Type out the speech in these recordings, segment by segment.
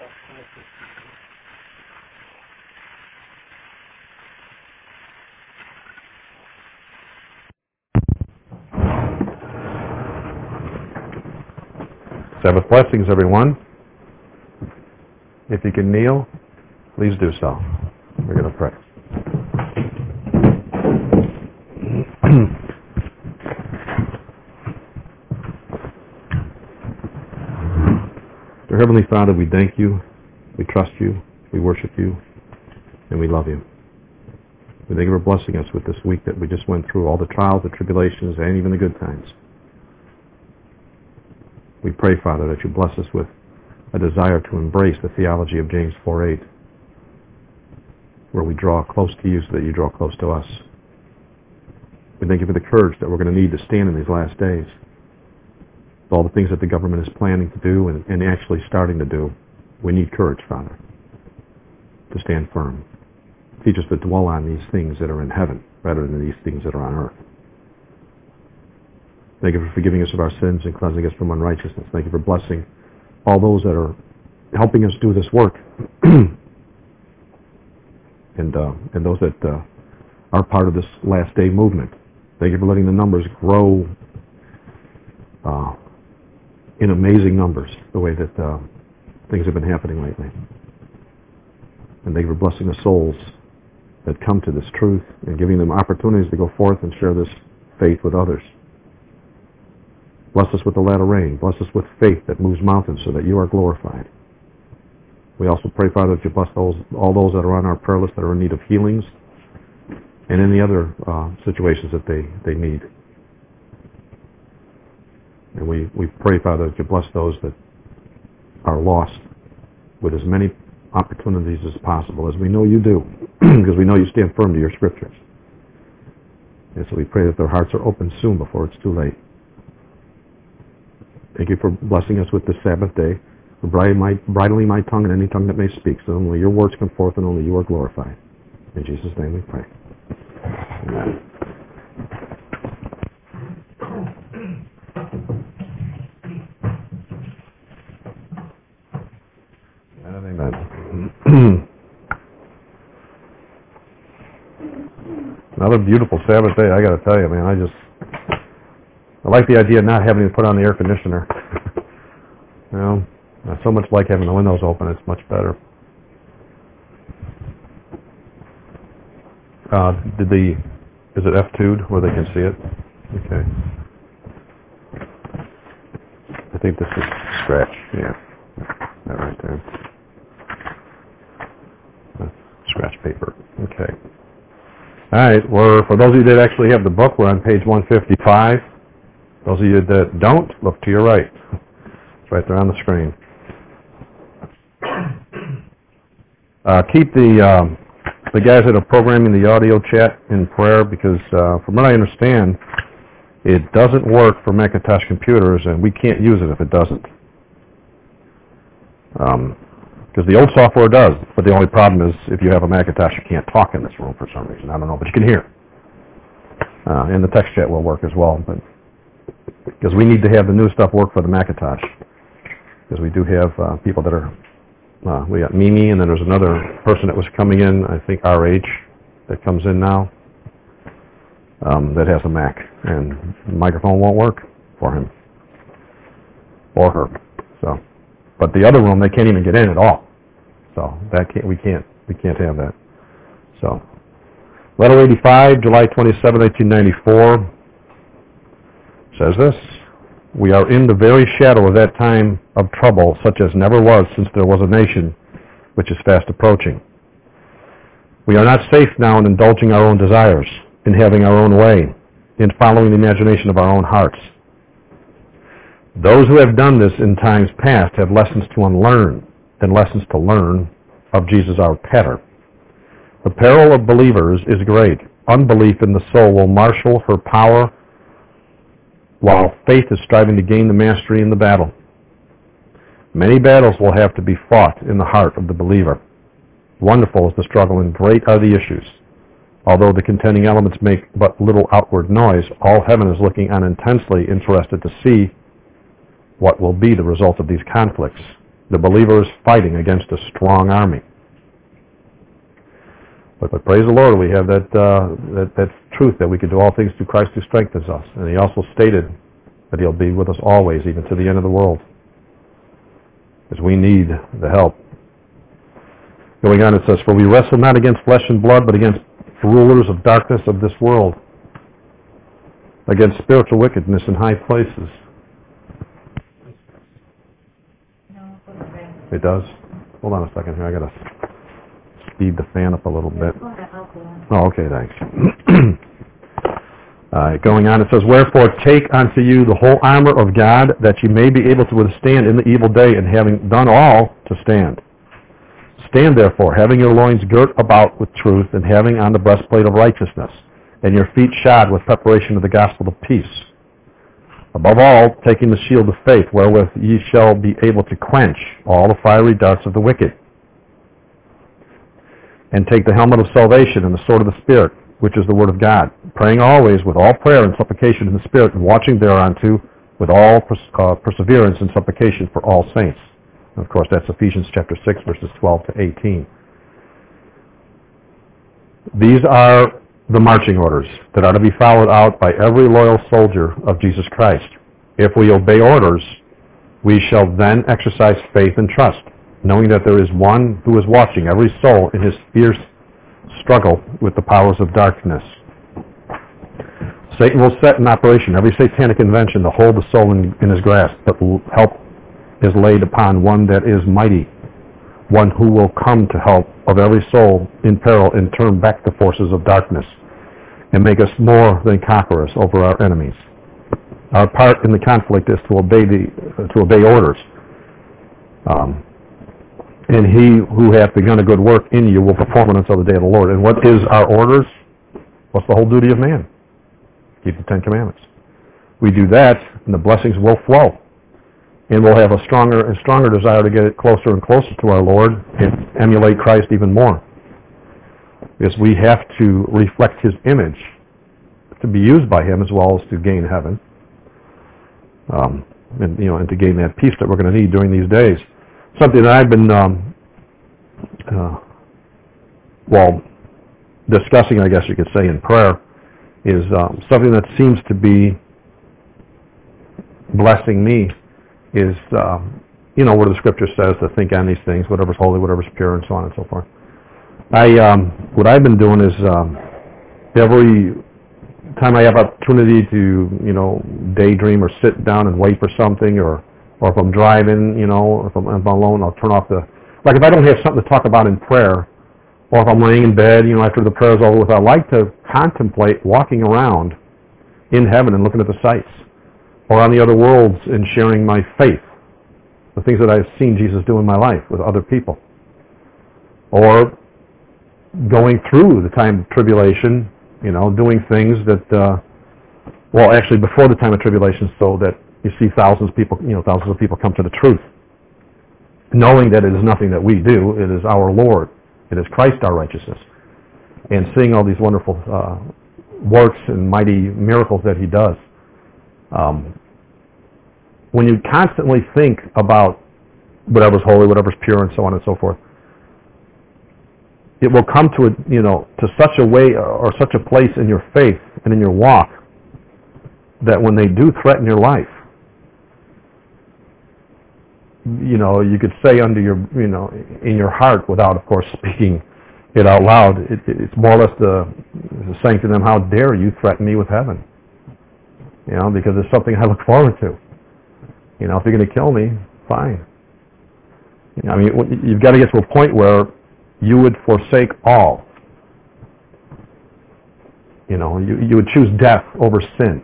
Sabbath blessings, everyone. If you can kneel, please do so. We're going to pray. Dear Heavenly Father, we thank you, we trust you, we worship you, and we love you. We thank you for blessing us with this week that we just went through, all the trials, the tribulations, and even the good times. We pray, Father, that you bless us with a desire to embrace the theology of James 4:8, where we draw close to you so that you draw close to us. We thank you for the courage that we're going to need to stand in these last days. With all the things that the government is planning to do and actually starting to do, we need courage, Father, to stand firm. Teach us to dwell on these things that are in heaven rather than these things that are on earth. Thank you for forgiving us of our sins and cleansing us from unrighteousness. Thank you for blessing all those that are helping us do this work and those that are part of this last day movement. Thank you for letting the numbers grow in amazing numbers, the way that things have been happening lately. And thank you for blessing the souls that come to this truth and giving them opportunities to go forth and share this faith with others. Bless us with the latter rain. Bless us with faith that moves mountains so that you are glorified. We also pray, Father, that you bless all those that are on our prayer list that are in need of healings and any other situations that they need. And we pray, Father, that you bless those that are lost with as many opportunities as possible, as we know you do, because we know you stand firm to your scriptures. And so we pray that their hearts are open soon before it's too late. Thank you for blessing us with this Sabbath day, for bridling my tongue and any tongue that may speak, so only your words come forth and only you are glorified. In Jesus' name we pray. Amen. Amen. Another beautiful Sabbath day, I got to tell you, man. I like the idea of not having to put on the air conditioner. You know, I so much like having the windows open. It's much better. Is it F2'd where they can see it? Okay. I think this is scratch. Yeah, that right there. Scratch paper. Okay. All right. For those of you that actually have the book, we're on page 155. Those of you that don't, look to your right. It's right there on the screen. Keep the guys that are programming the audio chat in prayer, because from what I understand, it doesn't work for Macintosh computers, and we can't use it if it doesn't. Because the old software does, but the only problem is if you have a Macintosh, you can't talk in this room for some reason. I don't know, but you can hear. And the text chat will work as well, but because we need to have the new stuff work for the Macintosh. Because we do have people that are, we got Mimi, and then there's another person that was coming in, I think our age, that comes in now, that has a Mac, and the microphone won't work for him or her. So, but the other room, they can't even get in at all. So we can't have that. So, letter 85, July 27, 1894. Says this: we are in the very shadow of that time of trouble, such as never was since there was a nation, which is fast approaching. We are not safe now in indulging our own desires, in having our own way, in following the imagination of our own hearts. Those who have done this in times past have lessons to unlearn than lessons to learn of Jesus our pattern. The peril of believers is great. Unbelief in the soul will marshal her power, while faith is striving to gain the mastery in the battle. Many battles will have to be fought in the heart of the believer. Wonderful is the struggle and great are the issues. Although the contending elements make but little outward noise, all heaven is looking on intensely interested to see what will be the result of these conflicts The believer is fighting against a strong army. But praise the Lord, we have that truth that we can do all things through Christ who strengthens us. And he also stated that he'll be with us always, even to the end of the world, because we need the help. Going on, it says, "For we wrestle not against flesh and blood, but against rulers of darkness of this world, against spiritual wickedness in high places." It does? Hold on a second here. I got to speed the fan up a little bit. Oh, okay, thanks. Going on, it says, "Wherefore take unto you the whole armor of God, that ye may be able to withstand in the evil day, and having done all, to stand. Stand therefore, having your loins girt about with truth, and having on the breastplate of righteousness, and your feet shod with preparation of the gospel of peace. Above all, taking the shield of faith, wherewith ye shall be able to quench all the fiery darts of the wicked. And take the helmet of salvation and the sword of the Spirit, which is the word of God, praying always with all prayer and supplication in the Spirit, and watching thereunto with all perseverance and supplication for all saints." And of course, that's Ephesians chapter 6, verses 12 to 18. These are the marching orders that are to be followed out by every loyal soldier of Jesus Christ. If we obey orders, we shall then exercise faith and trust, knowing that there is one who is watching every soul in his fierce struggle with the powers of darkness. Satan will set in operation every satanic invention to hold the soul in his grasp, but help is laid upon one that is mighty, one who will come to help of every soul in peril and turn back the forces of darkness and make us more than conquerors over our enemies. Our part in the conflict is to obey orders. And he who hath begun a good work in you will perform it until the day of the Lord. And what is our orders? What's the whole duty of man? Keep the Ten Commandments. We do that, and the blessings will flow. And we'll have a stronger and stronger desire to get closer and closer to our Lord and emulate Christ even more. Because we have to reflect his image to be used by him as well as to gain heaven. And to gain that peace that we're going to need during these days. Something that I've been discussing, I guess you could say, in prayer is something that seems to be blessing me is, where the Scripture says to think on these things, whatever's holy, whatever's pure, and so on and so forth. What I've been doing is every time I have opportunity to, daydream or sit down and wait for something, or if I'm driving, or if I'm alone, I'll turn off like if I don't have something to talk about in prayer, or if I'm laying in bed, after the prayer's over with, I like to contemplate walking around in heaven and looking at the sights, or on the other worlds and sharing my faith, the things that I've seen Jesus do in my life with other people, or going through the time of tribulation, doing things that, actually before the time of tribulation, so that you see thousands of people come to the truth, knowing that it is nothing that we do, it is our Lord, it is Christ our righteousness, and seeing all these wonderful works and mighty miracles that he does. When you constantly think about whatever's holy, whatever's pure, and so on and so forth, it will come to to such a way or such a place in your faith and in your walk that when they do threaten your life, you could say under your, in your heart without, of course, speaking it out loud, it's more or less the saying to them, "How dare you threaten me with heaven?" Because it's something I look forward to. If you're going to kill me, fine. You've got to get to a point where you would forsake all. You would choose death over sin.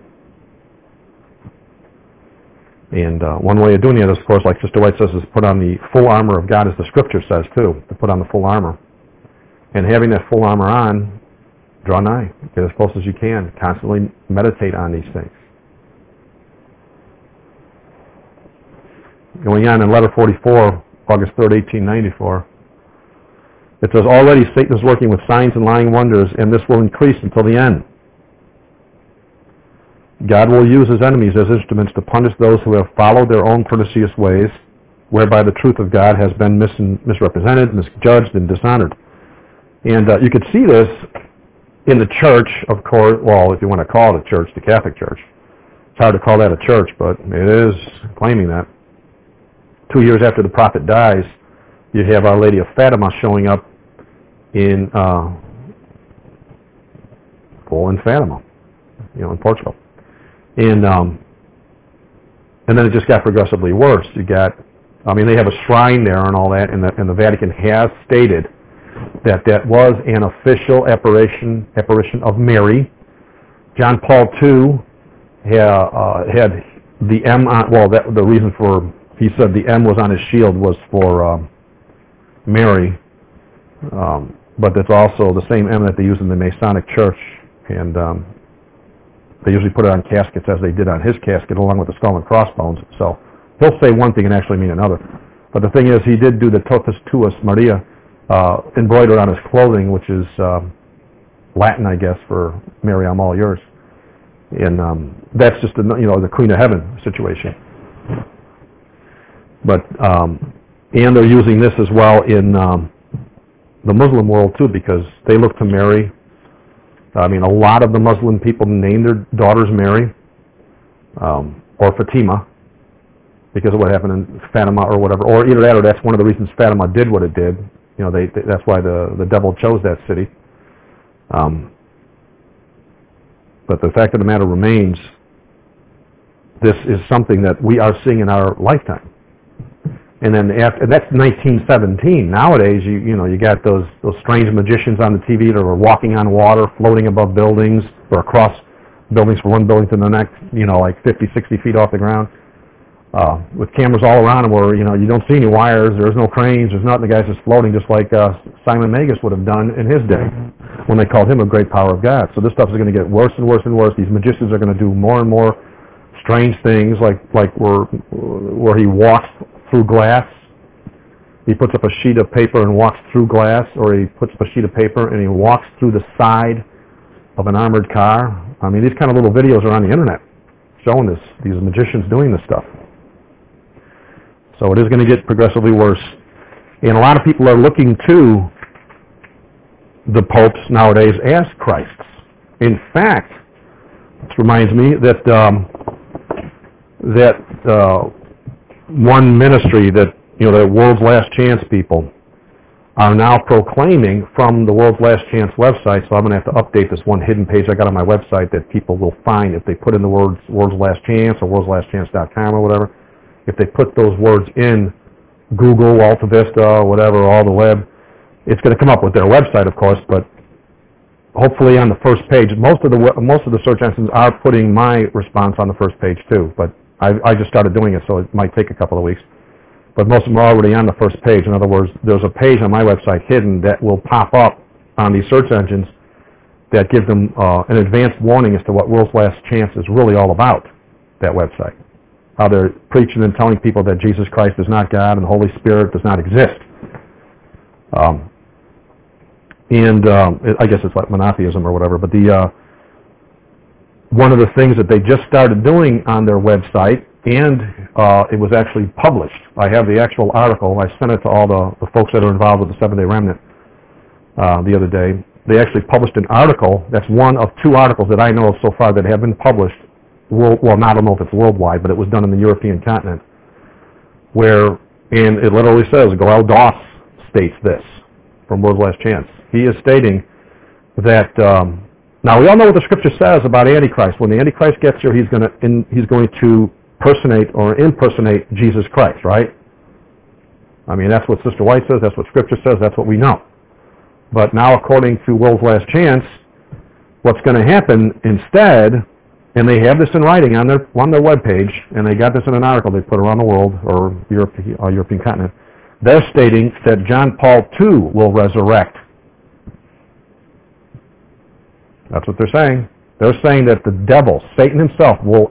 And one way of doing it, of course, like Sister White says, is put on the full armor of God, as the Scripture says, too, to put on the full armor. And having that full armor on, draw nigh. Get as close as you can. Constantly meditate on these things. Going on in letter 44, August 3rd, 1894, it says, "Already Satan is working with signs and lying wonders, and this will increase until the end. God will use his enemies as instruments to punish those who have followed their own pernicious ways whereby the truth of God has been misrepresented, misjudged, and dishonored. And you could see this in the church, of course, well, if you want to call it a church, the Catholic Church. It's hard to call that a church, but it is claiming that. 2 years after the prophet dies, you have Our Lady of Fatima showing up in Fatima, in Portugal. And then it just got progressively worse. They have a shrine there and all that, and the Vatican has stated that was an official apparition of Mary. John Paul II had the M on, the reason for, he said the M was on his shield was for Mary, but that's also the same M that they use in the Masonic Church, and they usually put it on caskets as they did on his casket along with the skull and crossbones. So he'll say one thing and actually mean another. But the thing is, he did do the Totus Tuus Maria embroidered on his clothing, which is Latin, I guess, for Mary, I'm all yours. And that's just the Queen of Heaven situation. But and they're using this as well in the Muslim world too, because they look to Mary. I mean, a lot of the Muslim people name their daughters Mary or Fatima because of what happened in Fatima or whatever, or either that or that's one of the reasons Fatima did what it did. That's why the devil chose that city. But the fact of the matter remains, this is something that we are seeing in our lifetime. And then and that's 1917. Nowadays, you got those strange magicians on the TV that are walking on water, floating above buildings or across buildings from one building to the next, like 50, 60 feet off the ground, with cameras all around them where, you don't see any wires, there's no cranes, there's nothing. The guy's just floating just like Simon Magus would have done in his day when they called him a great power of God. So this stuff is going to get worse and worse and worse. These magicians are going to do more and more strange things, like where he walks through glass. He puts up a sheet of paper and walks through glass, or he puts up a sheet of paper and he walks through the side of an armored car. I mean, these kind of little videos are on the internet showing these magicians doing this stuff. So it is going to get progressively worse. And a lot of people are looking to the popes nowadays as Christs. In fact, this reminds me that one ministry that, the World's Last Chance people are now proclaiming from the World's Last Chance website, so I'm going to have to update this one hidden page I got on my website that people will find if they put in the words World's Last Chance or worldslastchance.com or whatever. If they put those words in Google, Alta Vista, whatever, all the web, it's going to come up with their website, of course, but hopefully on the first page. Most of the search engines are putting my response on the first page too, but I just started doing it, so it might take a couple of weeks. But most of them are already on the first page. In other words, there's a page on my website hidden that will pop up on these search engines that give them an advanced warning as to what World's Last Chance is really all about, that website. How they're preaching and telling people that Jesus Christ is not God and the Holy Spirit does not exist. I guess it's like monotheism or whatever, but one of the things that they just started doing on their website, and it was actually published. I have the actual article. I sent it to all the folks that are involved with the Seventh-day Remnant the other day. They actually published an article. That's one of two articles that I know of so far that have been published. I don't know if it's worldwide, but it was done in the European continent, and it literally says, Goel Doss states this from World's Last Chance. He is stating that, now we all know what the Scripture says about Antichrist. When the Antichrist gets here, he's going to personate or impersonate Jesus Christ, right? I mean, that's what Sister White says, that's what Scripture says, that's what we know. But now, according to World's Last Chance, what's going to happen instead, and they have this in writing on their webpage, and they got this in an article they put around the world, or European continent, they're stating that John Paul II will resurrect. That's what they're saying. They're saying that the devil, Satan himself, will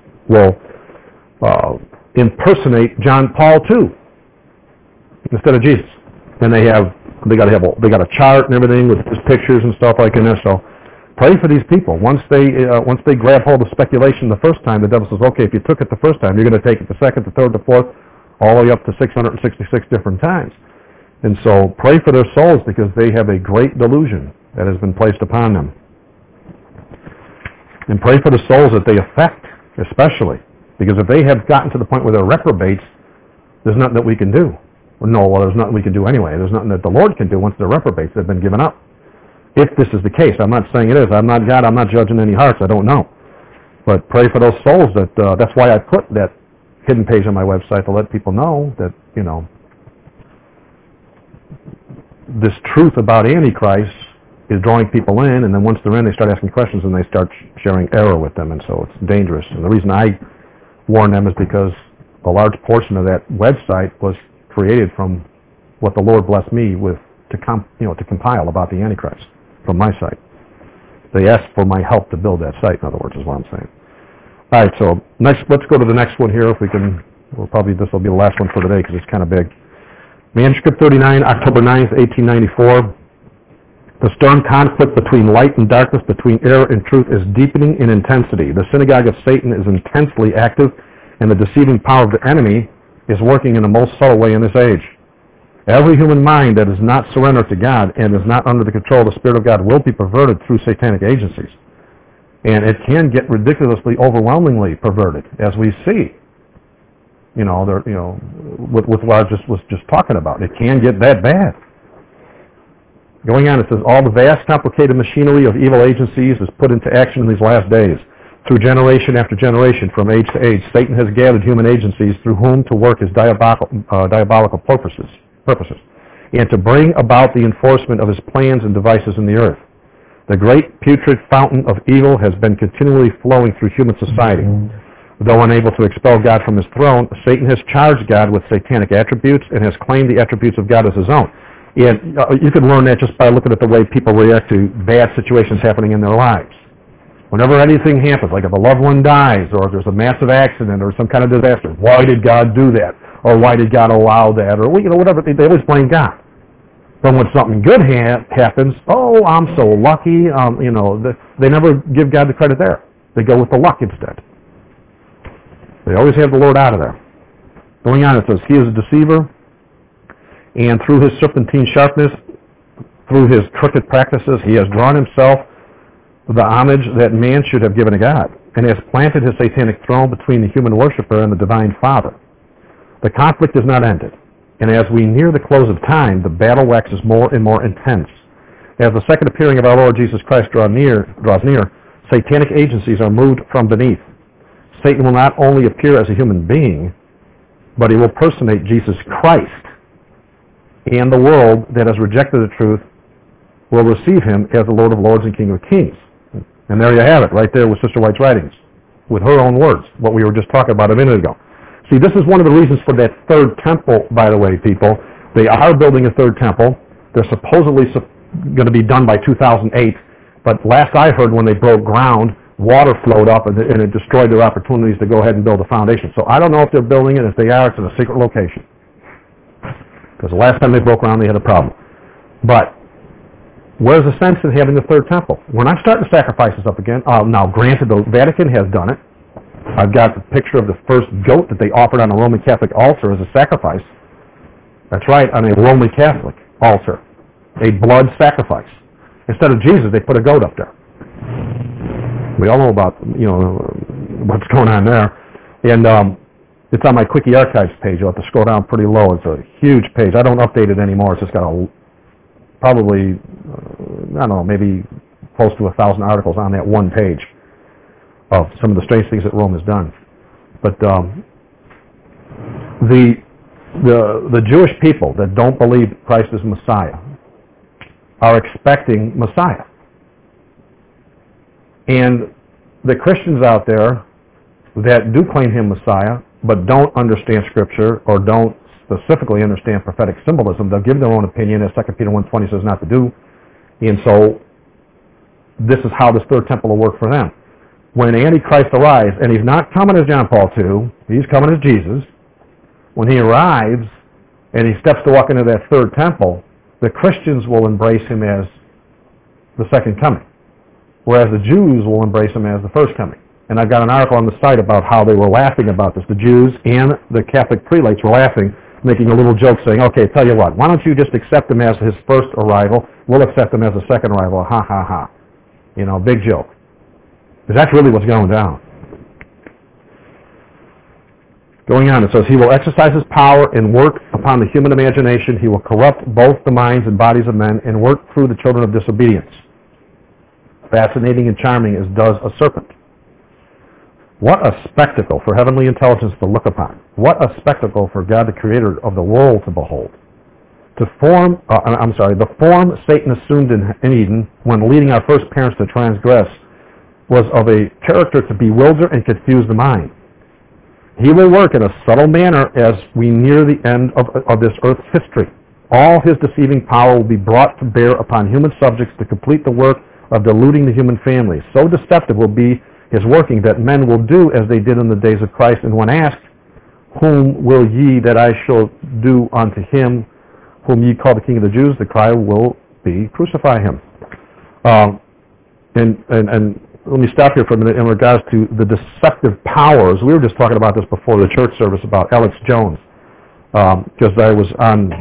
impersonate John Paul II instead of Jesus. And they got a chart and everything with his pictures and stuff like in there. So pray for these people. Once they grab hold of speculation the first time, the devil says, okay, if you took it the first time, you're going to take it the second, the third, the fourth. all the way up to 666 different times. And so pray for their souls because they have a great delusion that has been placed upon them. And pray for the souls that they affect, especially. Because if they have gotten to the point where they're reprobates, there's nothing that we can do. Well, there's nothing we can do anyway. There's nothing that the Lord can do once they're reprobates. They've been given up. If this is the case, I'm not saying it is. I'm not God. I'm not judging any hearts. I don't know. But pray for those souls that, that's why I put that hidden page on my website to let people know that, this truth about Antichrist is drawing people in, and then once they're in, they start asking questions and they start sharing error with them, and so it's dangerous. And the reason I warn them is because a large portion of that website was created from what the Lord blessed me with to compile about the Antichrist from my site. They asked for my help to build that site, in other words, is what I'm saying. All right, so let's go to the next one here. If we can, this will be the last one for today because it's kind of big. Manuscript 39, October 9th, 1894. The stern conflict between light and darkness, between error and truth, is deepening in intensity. The synagogue of Satan is intensely active, and the deceiving power of the enemy is working in a most subtle way in this age. Every human mind that is not surrendered to God and is not under the control of the Spirit of God will be perverted through satanic agencies. And it can get ridiculously, overwhelmingly perverted, as we see. With what I was just talking about. It can get that bad. Going on, it says, all the vast, complicated machinery of evil agencies is put into action in these last days. Through generation after generation, from age to age, Satan has gathered human agencies through whom to work his diabolical purposes, and to bring about the enforcement of his plans and devices in the earth. The great putrid fountain of evil has been continually flowing through human society. Though unable to expel God from his throne, Satan has charged God with satanic attributes and has claimed the attributes of God as his own. And you can learn that just by looking at the way people react to bad situations happening in their lives. Whenever anything happens, like if a loved one dies, or if there's a massive accident or some kind of disaster, why did God do that? Or why did God allow that? Or whatever, they always blame God. But when something good happens, oh, I'm so lucky. They never give God the credit there. They go with the luck instead. They always have the Lord out of there. Going on, it says, he is a deceiver, and through his serpentine sharpness, through his crooked practices, he has drawn himself the homage that man should have given to God, and has planted his satanic throne between the human worshiper and the divine Father. The conflict is not ended, and as we near the close of time, the battle waxes more and more intense. As the second appearing of our Lord Jesus Christ draws near, satanic agencies are moved from beneath. Satan will not only appear as a human being, but he will personate Jesus Christ, and the world that has rejected the truth will receive him as the Lord of Lords and King of Kings. And there you have it, right there with Sister White's writings, with her own words, what we were just talking about a minute ago. See, this is one of the reasons for that third temple, by the way, people. They are building a third temple. They're supposedly going to be done by 2008, but last I heard, when they broke ground, water flowed up and it destroyed their opportunities to go ahead and build a foundation. So I don't know if they're building it. If they are, it's in a secret location. Because the last time they broke ground, they had a problem. But where's the sense in having the third temple? We're not starting sacrifices up again. Now, granted, the Vatican has done it. I've got the picture of the first goat that they offered on a Roman Catholic altar as a sacrifice. That's right, on a Roman Catholic altar. A blood sacrifice. Instead of Jesus, they put a goat up there. We all know about, what's going on there. And it's on my Quickie Archives page. You'll have to scroll down pretty low. It's a huge page. I don't update it anymore. It's just got probably, maybe close to 1,000 articles on that one page of some of the strange things that Rome has done. But the Jewish people that don't believe Christ is Messiah are expecting Messiah. And the Christians out there that do claim him Messiah, but don't understand Scripture or don't specifically understand prophetic symbolism, they'll give their own opinion, as 2 Peter 1:20 says not to do. And so this is how this third temple will work for them. When Antichrist arrives, and he's not coming as John Paul II, he's coming as Jesus. When he arrives and he steps to walk into that third temple, the Christians will embrace him as the second coming, whereas the Jews will embrace him as the first coming. And I've got an article on the site about how they were laughing about this. The Jews and the Catholic prelates were laughing, making a little joke saying, okay, tell you what, why don't you just accept him as his first arrival? We'll accept him as a second arrival. Ha, ha, ha. You know, big joke. Because that's really what's going down. Going on, it says, he will exercise his power and work upon the human imagination. He will corrupt both the minds and bodies of men and work through the children of disobedience. Fascinating and charming as does a serpent. What a spectacle for heavenly intelligence to look upon. What a spectacle for God, the creator of the world, to behold. The form Satan assumed in Eden when leading our first parents to transgress was of a character to bewilder and confuse the mind. He will work in a subtle manner as we near the end of this earth's history. All his deceiving power will be brought to bear upon human subjects to complete the work of deluding the human family. So deceptive will be his working that men will do as they did in the days of Christ. And when asked, whom will ye that I shall do unto him whom ye call the King of the Jews, the cry will be, crucify him. And let me stop here for a minute in regards to the deceptive powers. We were just talking about this before the church service about Alex Jones, because I was on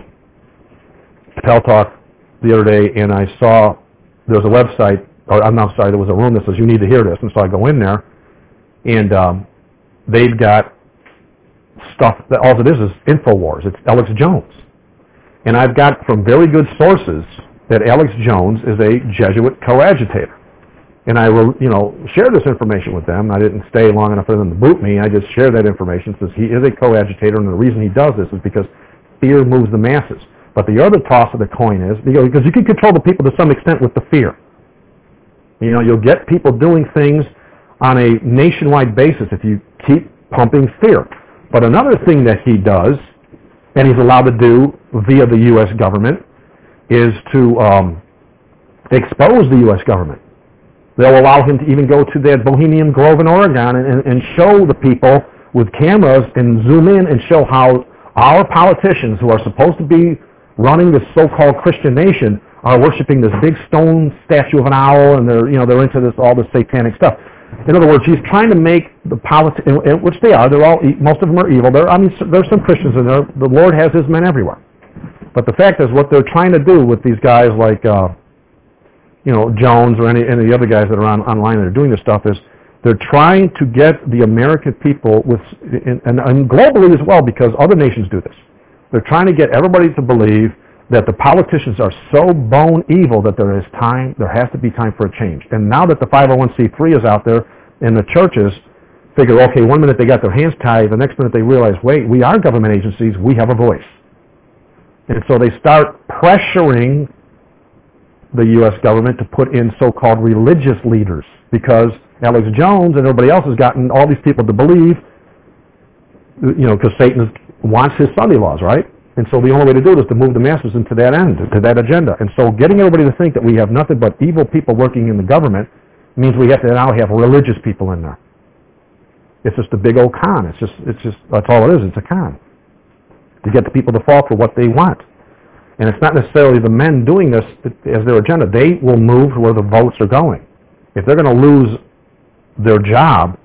Pal Talk the other day and I saw there was a website, or I'm not sorry, there was a room that says you need to hear this, and so I go in there, and they've got stuff that all it is InfoWars. It's Alex Jones, and I've got from very good sources that Alex Jones is a Jesuit coadjutor. And I will, share this information with them. I didn't stay long enough for them to boot me. I just shared that information. Says he is a coadjutor, and the reason he does this is because fear moves the masses. But the other toss of the coin is, because you can control the people to some extent with the fear. You'll get people doing things on a nationwide basis if you keep pumping fear. But another thing that he does, and he's allowed to do via the U.S. government, is to expose the U.S. government. They'll allow him to even go to that Bohemian Grove in Oregon and show the people with cameras and zoom in and show how our politicians who are supposed to be running this so-called Christian nation are worshiping this big stone statue of an owl, and they're into all this satanic stuff. In other words, he's trying to make the politicians, which they are. They're all, most of them are evil. There's some Christians in there. The Lord has his men everywhere. But the fact is, what they're trying to do with these guys like Jones or any of the other guys that are online that are doing this stuff is they're trying to get the American people and globally as well, because other nations do this. They're trying to get everybody to believe that the politicians are so bone evil that there has to be time for a change. And now that the 501c3 is out there and the churches figure, okay, one minute they got their hands tied, the next minute they realize, wait, we are government agencies, we have a voice. And so they start pressuring the U.S. government to put in so-called religious leaders, because Alex Jones and everybody else has gotten all these people to believe, because Satan wants his Sunday laws, right? And so the only way to do it is to move the masses into that end, to that agenda. And so getting everybody to think that we have nothing but evil people working in the government means we have to now have religious people in there. It's just a big old con. It's just that's all it is. It's a con to get the people to fall for what they want. And it's not necessarily the men doing this as their agenda. They will move to where the votes are going. If they're going to lose their job,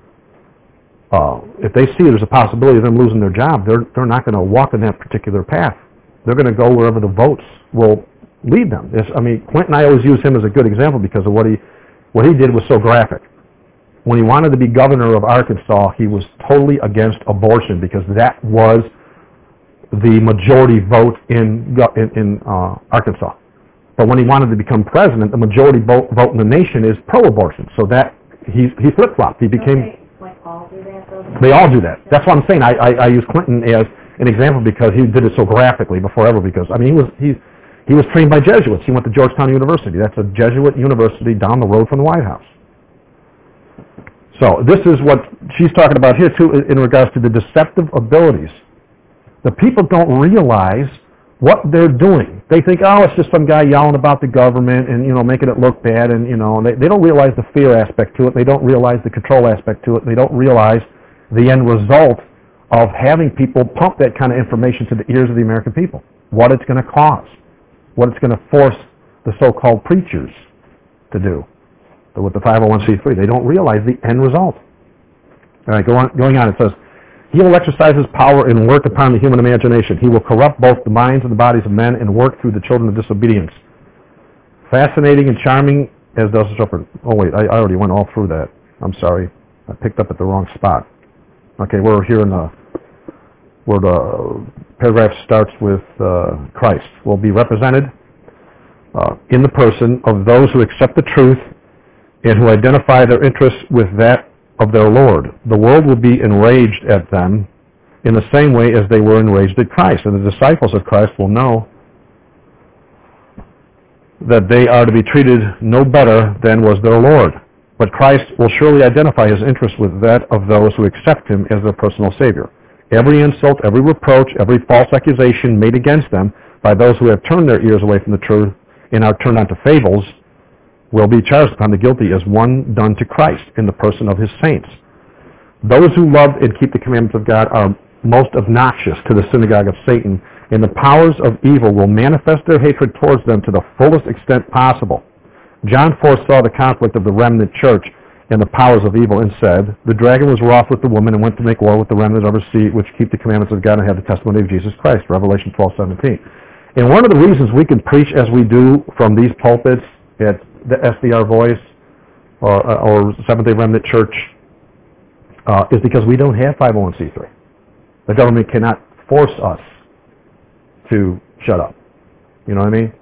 if they see there's a possibility of them losing their job, they're not going to walk in that particular path. They're going to go wherever the votes will lead them. Clinton, I always use him as a good example because of what he did was so graphic. When he wanted to be governor of Arkansas, he was totally against abortion because that was the majority vote in Arkansas. But when he wanted to become president, the majority vote in the nation is pro-abortion. So that he flip-flopped. He became. All do that, though? They all do that. That's what I'm saying. I use Clinton as an example because he did it so graphically before ever. Because he was trained by Jesuits. He went to Georgetown University. That's a Jesuit university down the road from the White House. So this is what she's talking about here too in regards to the deceptive abilities. The people don't realize what they're doing. They think, it's just some guy yelling about the government and, making it look bad, and, they don't realize the fear aspect to it. They don't realize the control aspect to it. They don't realize the end result of having people pump that kind of information to the ears of the American people. What it's going to cause. What it's going to force the so-called preachers to do with the 501c3. They don't realize the end result. All right, going on, it says, he will exercise his power and work upon the human imagination. He will corrupt both the minds and the bodies of men and work through the children of disobedience. Fascinating and charming as does the shepherd. Oh, wait, I already went all through that. I'm sorry. I picked up at the wrong spot. Okay, we're here in where the paragraph starts with Christ. Will be represented in the person of those who accept the truth and who identify their interests with that of their Lord. The world will be enraged at them in the same way as they were enraged at Christ. And the disciples of Christ will know that they are to be treated no better than was their Lord. But Christ will surely identify his interest with that of those who accept him as their personal Savior. Every insult, every reproach, every false accusation made against them by those who have turned their ears away from the truth and are turned onto fables will be charged upon the guilty as one done to Christ in the person of his saints. Those who love and keep the commandments of God are most obnoxious to the synagogue of Satan, and the powers of evil will manifest their hatred towards them to the fullest extent possible. John foresaw the conflict of the remnant church and the powers of evil and said, the dragon was wroth with the woman and went to make war with the remnant of her seed, which keep the commandments of God and have the testimony of Jesus Christ. Revelation 12:17. And one of the reasons we can preach as we do from these pulpits at the SDR Voice or Seventh-day Remnant Church is because we don't have 501c3. The government cannot force us to shut up. You know what I mean?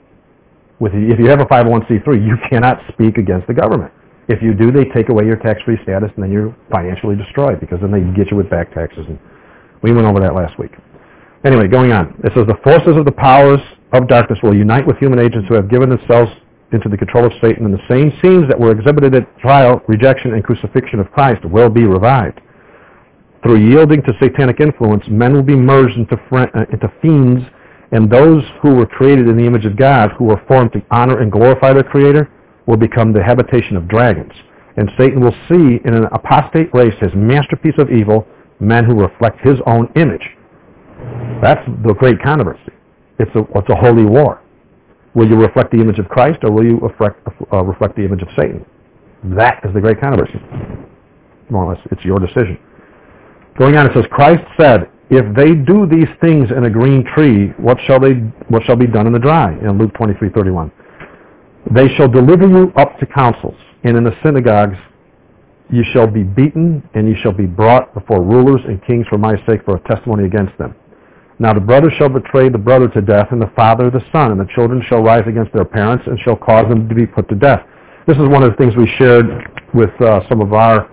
If you have a 501c3, you cannot speak against the government. If you do, they take away your tax-free status, and then you're financially destroyed because then they get you with back taxes. And we went over that last week. Anyway, going on. It says the forces of the powers of darkness will unite with human agents who have given themselves into the control of Satan, and the same scenes that were exhibited at trial, rejection, and crucifixion of Christ will be revived. Through yielding to satanic influence, men will be merged into fiends, and those who were created in the image of God, who were formed to honor and glorify their Creator, will become the habitation of dragons. And Satan will see in an apostate race his masterpiece of evil, men who reflect his own image. That's the great controversy. It's a holy war. Will you reflect the image of Christ, or will you reflect the image of Satan? That is the great controversy. More or less, it's your decision. Going on, it says, Christ said, if they do these things in a green tree, what shall be done in the dry? In Luke 23:31. They shall deliver you up to councils, and in the synagogues you shall be beaten, and you shall be brought before rulers and kings for my sake for a testimony against them. Now the brother shall betray the brother to death, and the father the son, and the children shall rise against their parents and shall cause them to be put to death. This is one of the things we shared with some of our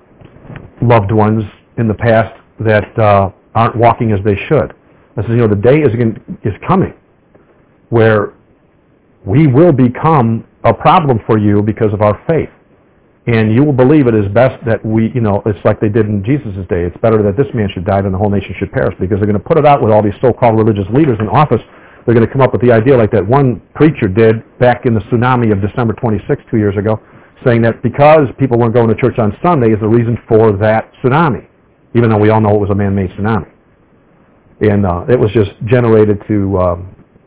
loved ones in the past that aren't walking as they should. This is, the day is coming where we will become a problem for you because of our faith. And you will believe it is best that we, it's like they did in Jesus' day. It's better that this man should die than the whole nation should perish, because they're going to put it out with all these so-called religious leaders in office. They're going to come up with the idea like that one preacher did back in the tsunami of December 26, 2 years ago, saying that because people weren't going to church on Sunday is the reason for that tsunami, even though we all know it was a man-made tsunami. And it was just generated to,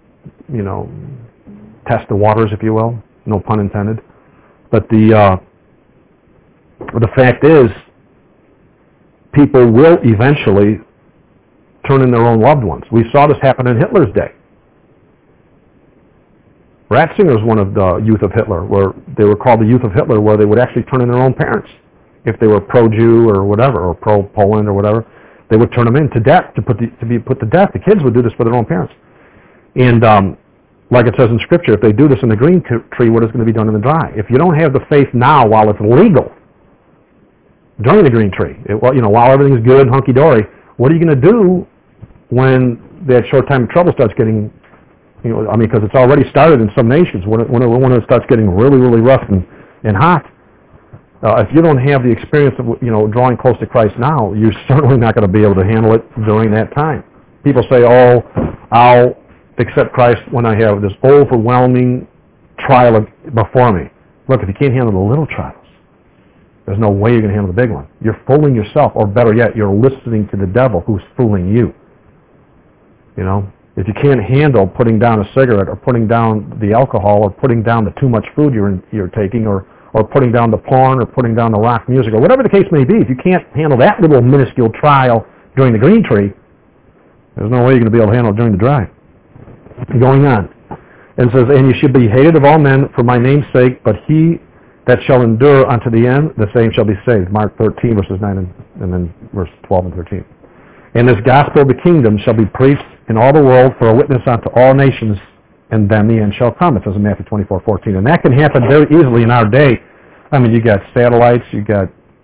test the waters, if you will. No pun intended. But the fact is, people will eventually turn in their own loved ones. We saw this happen in Hitler's day. Ratzinger was one of the youth of Hitler, where they were called the youth of Hitler, where they would actually turn in their own parents. If they were pro-Jew or whatever, or pro-Poland or whatever, they would turn them in to death, to be put to death. The kids would do this for their own parents. And like it says in Scripture, if they do this in the green tree, what is going to be done in the dry? If you don't have the faith now while it's legal, during the green tree, while everything's good, hunky-dory, what are you going to do when that short time of trouble starts getting, because it's already started in some nations, when it starts getting really, really rough and hot. If you don't have the experience of, drawing close to Christ now, you're certainly not going to be able to handle it during that time. People say, I'll accept Christ when I have this overwhelming trial before me. Look, if you can't handle the little trials, there's no way you're going to handle the big one. You're fooling yourself, or better yet, you're listening to the devil who's fooling you. If you can't handle putting down a cigarette, or putting down the alcohol, or putting down the too much food you're taking, or or putting down the porn or putting down the rock music or whatever the case may be. If you can't handle that little minuscule trial during the green tree, there's no way you're going to be able to handle it during the dry. Going on. And it says, and you should be hated of all men for my name's sake, but he that shall endure unto the end, the same shall be saved. Mark 13, verses 9 and then verse 12 and 13. And this gospel of the kingdom shall be preached in all the world for a witness unto all nations, and then the end shall come. It says in Matthew 24:14. And that can happen very easily in our day. I mean, you got satellites, you got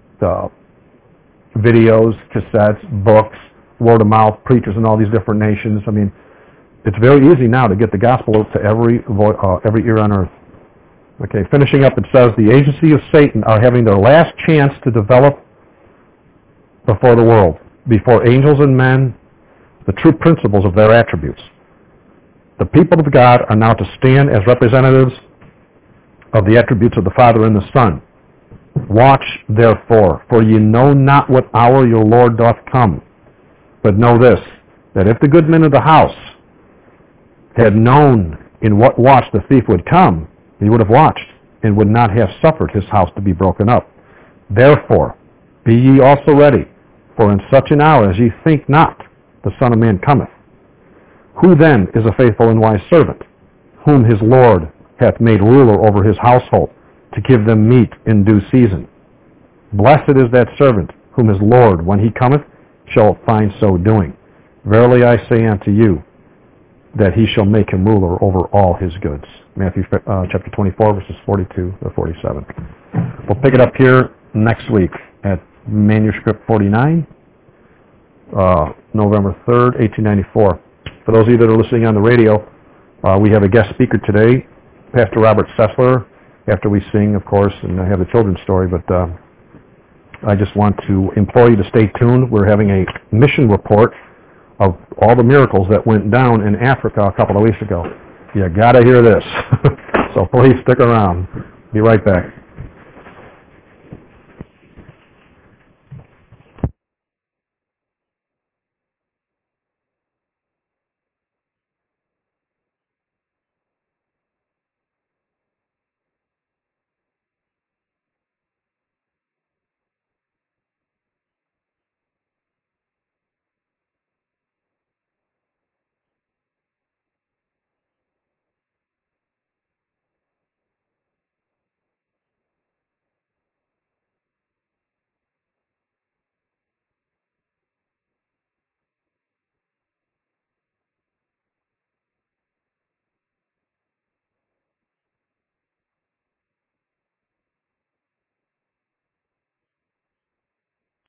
videos, cassettes, books, word of mouth, preachers in all these different nations. I mean, it's very easy now to get the gospel to every ear on earth. Okay, finishing up, it says, the agency of Satan are having their last chance to develop before the world, before angels and men, the true principles of their attributes. The people of God are now to stand as representatives of the attributes of the Father and the Son. Watch, therefore, for ye know not what hour your Lord doth come. But know this, that if the good men of the house had known in what watch the thief would come, he would have watched, and would not have suffered his house to be broken up. Therefore, be ye also ready, for in such an hour as ye think not, the Son of Man cometh. Who then is a faithful and wise servant, whom his Lord hath made ruler over his household, to give them meat in due season? Blessed is that servant, whom his Lord, when he cometh, shall find so doing. Verily I say unto you, that he shall make him ruler over all his goods. Matthew chapter 24, verses 42 to 47. We'll pick it up here next week at manuscript 49, November 3rd, 1894. For those of you that are listening on the radio, we have a guest speaker today, Pastor Robert Sessler, after we sing, of course, and I have the children's story, but I just want to implore you to stay tuned. We're having a mission report of all the miracles that went down in Africa a couple of weeks ago. You got to hear this. So please stick around. Be right back.